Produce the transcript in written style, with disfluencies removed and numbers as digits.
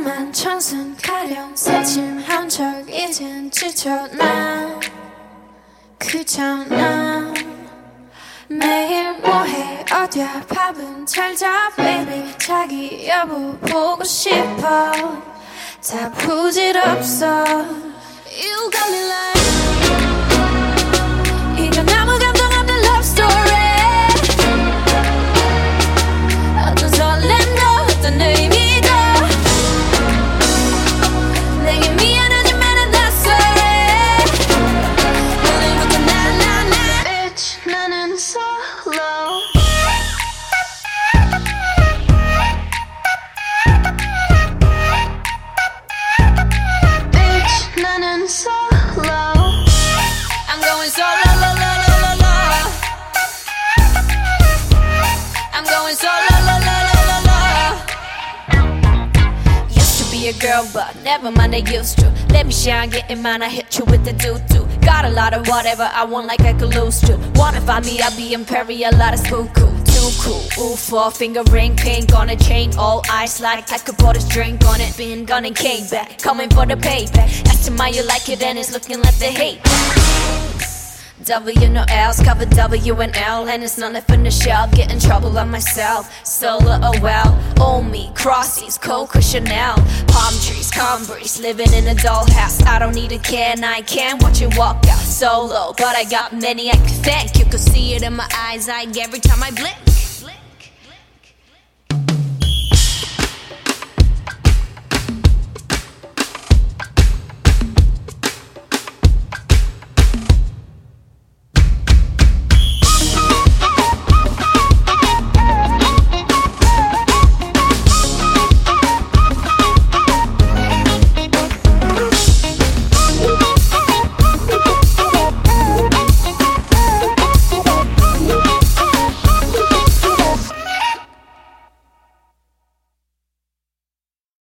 험한 청순 가련 새침한 척 이젠 지쳐 난 그잖아. 매일 뭐해 어디야 밥은 잘자 baby 자기 여보 보고 싶어 다 부질없어. You got me like 이건 아무 감정 없는 love story. 어떤 설렘도 어떤 의미도 내게 미안하지만 I'm sorry. 오늘부터 나나나 Bitch 나는 solo. Bitch 나는 solo. I'm going solo la la la la la. I'm going solo la la la la la. Used to be a girl but never mind I used to. Let me shine get in mind I hit you with the doo-doo. Got a lot of whatever I want like I could lose to. Wanna find me I'll be imperial lot of spooku. Too cool, ooh, 4-finger ring, pink on a chain, all ice like I could pour this drink on it. Been gone and came back, coming for the payback. Asked him how you like it and it's looking like the hate. W no L's, cover W and L, and it's not left in the shell. Get in trouble on myself, solo oh well. Old me, crossies, Coco Chanel, palm trees, calm breeze, living in a dollhouse. I don't need a can, I can watch you walk out solo, but I got many I could thank. You could see it in my eyes, like every time I blink.